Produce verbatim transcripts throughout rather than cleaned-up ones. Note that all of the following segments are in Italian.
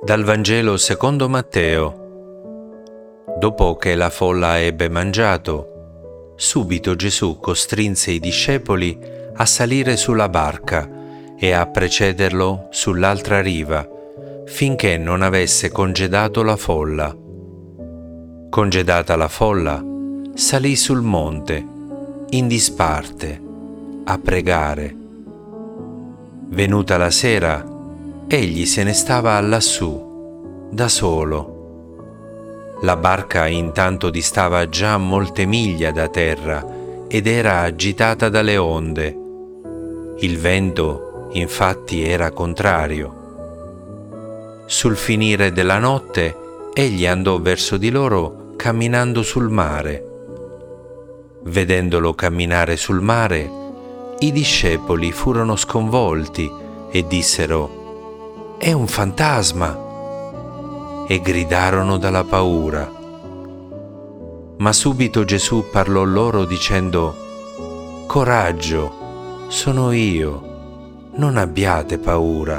Dal Vangelo secondo Matteo. Dopo che la folla ebbe mangiato, subito Gesù costrinse i discepoli a salire sulla barca e a precederlo sull'altra riva, finché non avesse congedato la folla. Congedata la folla, salì sul monte, in disparte, a pregare. Venuta la sera, egli se ne stava lassù, da solo. La barca intanto distava già molte miglia da terra ed era agitata dalle onde. Il vento, infatti, era contrario. Sul finire della notte, egli andò verso di loro camminando sul mare. Vedendolo camminare sul mare, i discepoli furono sconvolti e dissero: «È un fantasma!» e gridarono dalla paura. Ma subito Gesù parlò loro dicendo: «Coraggio, sono io, non abbiate paura».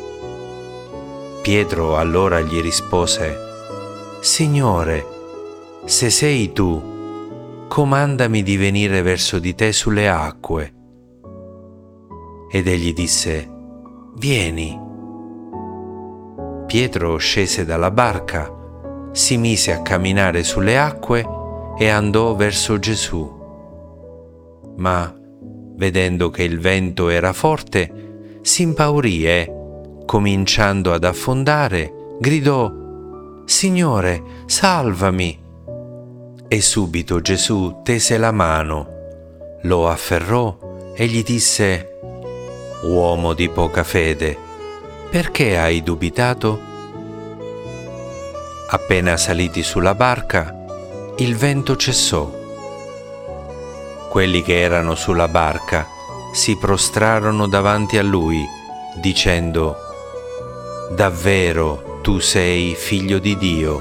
Pietro allora gli rispose: «Signore, se sei tu, comandami di venire verso di te sulle acque». Ed egli disse: «Vieni». Pietro scese dalla barca, si mise a camminare sulle acque e andò verso Gesù. Ma, vedendo che il vento era forte, si impaurì e, cominciando ad affondare, gridò: «Signore, salvami!» E subito Gesù tese la mano, lo afferrò e gli disse: «Uomo di poca fede, perché hai dubitato?» Appena saliti sulla barca, il vento cessò. Quelli che erano sulla barca si prostrarono davanti a lui, dicendo: «Davvero tu sei figlio di Dio».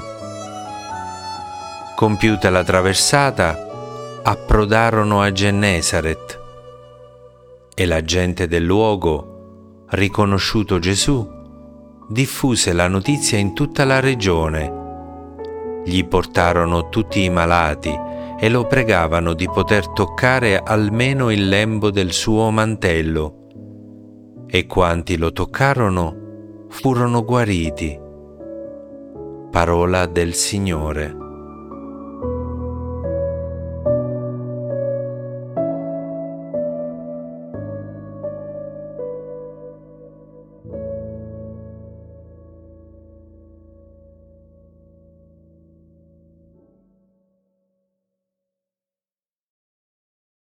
Compiuta la traversata, approdarono a Gennesaret e la gente del luogo, riconosciuto Gesù, diffuse la notizia in tutta la regione. Gli portarono tutti i malati e lo pregavano di poter toccare almeno il lembo del suo mantello. E quanti lo toccarono furono guariti. Parola del Signore.